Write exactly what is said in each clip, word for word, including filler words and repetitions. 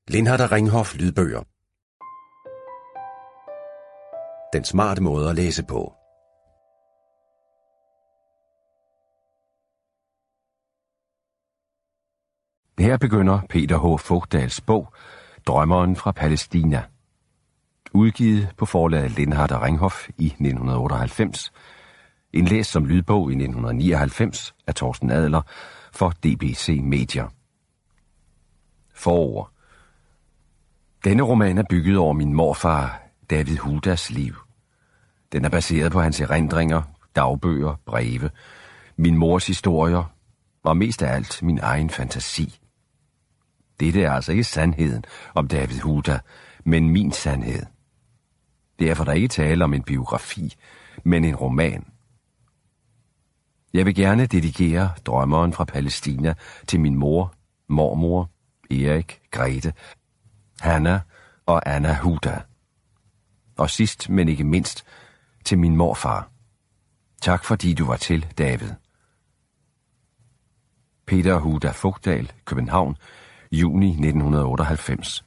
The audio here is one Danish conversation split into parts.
Lindhardt og Ringhof lydbøger. Den smarte måde at læse på. Her begynder Peter H. Fogdals bog, Drømmeren fra Palæstina. Udgivet på forlaget Lindhardt og Ringhof i nitten otteoghalvfems. Indlæst som lydbog i nitten nioghalvfems af Torsten Adler for D B C Media. Forord. Denne roman er bygget over min morfar, David Hudas liv. Den er baseret på hans erindringer, dagbøger, breve, min mors historier og mest af alt min egen fantasi. Dette er altså ikke sandheden om David Huda, men min sandhed. Derfor er der ikke tale om en biografi, men en roman. Jeg vil gerne dedikere Drømmeren fra Palæstina til min mor, mormor, Erik, Grete, Hanna og Anna Huda. Og sidst, men ikke mindst, til min morfar. Tak fordi du var til, David. Peter Huda Fogdal, København, juni nitten otteoghalvfems.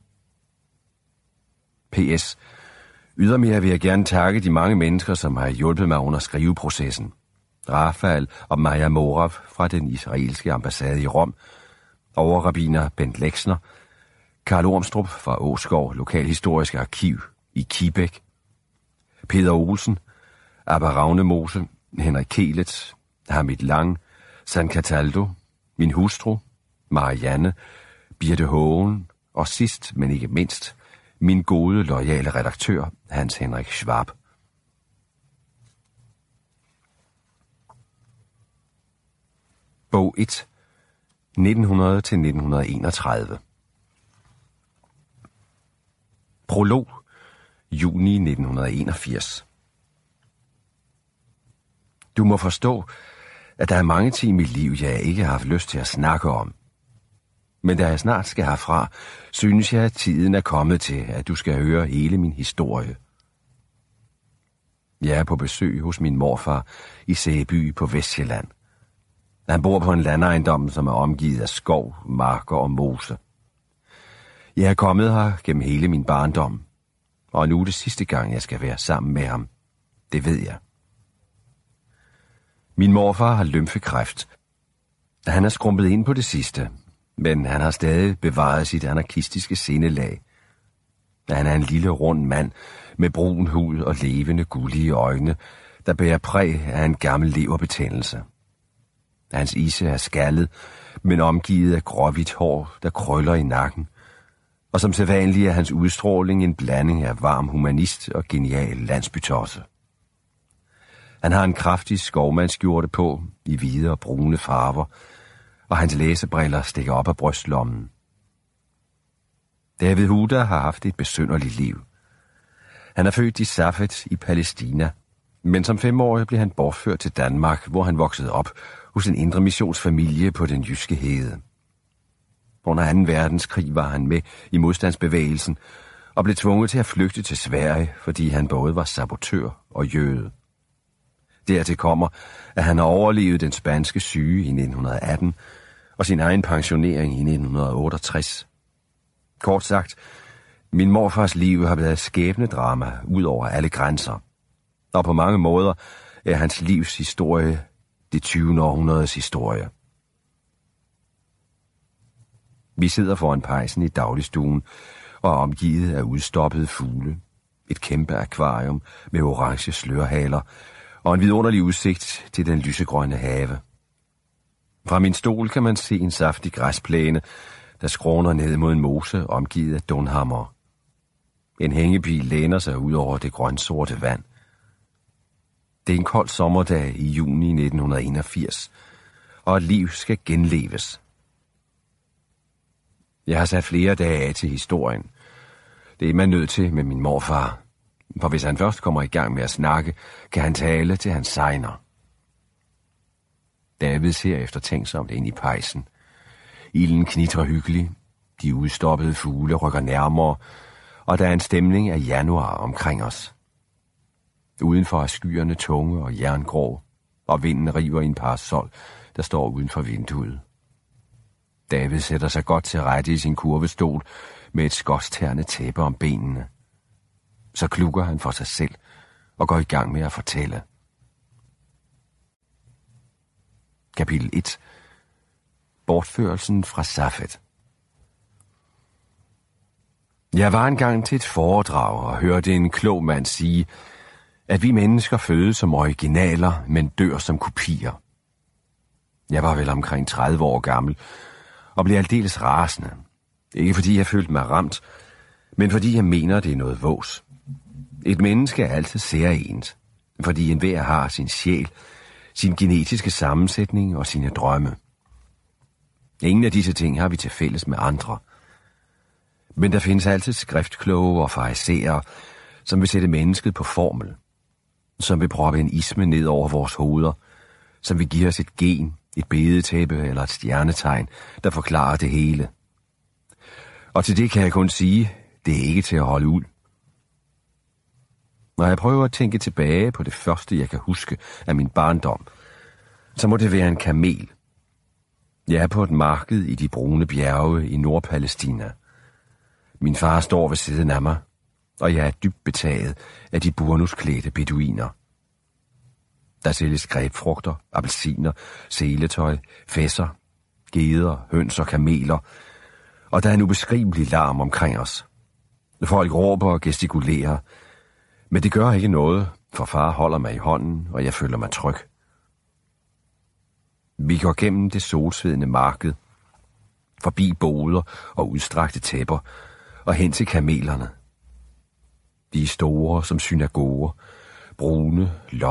P S. Ydermere vil jeg gerne takke de mange mennesker, som har hjulpet mig under skriveprocessen. Rafael og Maja Morav fra den israelske ambassade i Rom, overrabbiner Bent Lexner, Karl Ormstrup fra Åskov Lokalhistoriske Arkiv i Kibæk, Peter Olsen, Abba Ravnemose, Henrik Kelet, Hamid Lang, San Cataldo, min hustru, Marianne, Birte Hågen og sidst, men ikke mindst, min gode, loyale redaktør, Hans Henrik Schwab. Bog et. nitten hundrede til nitten enogtredive. Prolog. Juni nitten enogfirs. Du må forstå, at der er mange ting i mit liv, jeg ikke har haft lyst til at snakke om. Men da jeg snart skal herfra, synes jeg, at tiden er kommet til, at du skal høre hele min historie. Jeg er på besøg hos min morfar i Sæby på Vestsjælland. Han bor på en landejendom, som er omgivet af skov, marker og mose. Jeg er kommet her gennem hele min barndom, og nu er det sidste gang, jeg skal være sammen med ham. Det ved jeg. Min morfar har lymfekræft. Han er skrumpet ind på det sidste, men han har stadig bevaret sit anarkistiske sindelag. Han er en lille rund mand med brun hud og levende gullige øjne, der bærer præg af en gammel leverbetændelse. Hans isse er skaldet, men omgivet af gråhvidt hår, der krøller i nakken, og som sædvanlig er hans udstråling en blanding af varm humanist og genial landsbytosse. Han har en kraftig skovmandskjorte på i hvide og brune farver, og hans læsebriller stikker op af brystlommen. David Huda har haft et besynderligt liv. Han er født i Safed i Palæstina, men som femårig blev han bortført til Danmark, hvor han voksede op hos en indre missionsfamilie på den jyske hede. Under anden verdenskrig var han med i modstandsbevægelsen og blev tvunget til at flygte til Sverige, fordi han både var sabotør og jøde. Dertil kommer, at han har overlevet den spanske syge i nitten atten og sin egen pensionering i nitten otteogtres. Kort sagt, min morfars liv har været skæbnedrama ud over alle grænser, og på mange måder er hans livs historie det tyvende århundredes historie. Vi sidder foran pejsen i dagligstuen og er omgivet af udstoppede fugle, et kæmpe akvarium med orange slørhaler og en vidunderlig udsigt til den lysegrønne have. Fra min stol kan man se en saftig græsplæne, der skråner ned mod en mose omgivet af dunhammer. En hængebil læner sig ud over det grønsorte vand. Det er en kold sommerdag i juni nitten enogfirs, og et liv skal genleves. Jeg har sat flere dage af til historien. Det er man nødt til med min morfar, for hvis han først kommer i gang med at snakke, kan han tale til hans segner. David ser eftertænksomt ind i pejsen. Ilden knitrer hyggeligt, de udstoppede fugle rykker nærmere, og der er en stemning af januar omkring os. Udenfor er skyerne tunge og jerngrå, og vinden river i en parasol, der står uden for vinduet. David sætter sig godt til rette i sin kurvestol med et skotsterne tæppe om benene. Så klukker han for sig selv og går i gang med at fortælle. Kapitel et. Bortførelsen fra Safed. Jeg var engang til et foredrag og hørte en klog mand sige, at vi mennesker fødes som originaler, men dør som kopier. Jeg var vel omkring tredive år gammel og blev aldeles rasende. Ikke fordi jeg følte mig ramt, men fordi jeg mener, det er noget vås. Et menneske er altid særegent, fordi enhver har sin sjæl, sin genetiske sammensætning og sine drømme. Ingen af disse ting har vi til fælles med andre. Men der findes altid skriftkloge og farisæere, som vil sætte mennesket på formel, som vil proppe en isme ned over vores hoveder, som vil give os et gen, et bedetæppe eller et stjernetegn, der forklarer det hele. Og til det kan jeg kun sige, det er ikke til at holde ud. Når jeg prøver at tænke tilbage på det første, jeg kan huske af min barndom, så må det være en kamel. Jeg er på et marked i de brune bjerge i Nordpalæstina. Min far står ved siden af mig, og jeg er dybt betaget af de burnusklædte beduiner. Der sælges grebfrugter, appelsiner, seletøj, fæsser, geder, høns og kameler, og der er en ubeskrivelig larm omkring os. Folk råber og gestikulerer, men det gør ikke noget, for far holder mig i hånden, og jeg føler mig tryg. Vi går gennem det solsvedende marked, forbi boder og udstrakte tæpper, og hen til kamelerne. De er store som synagoger, brune,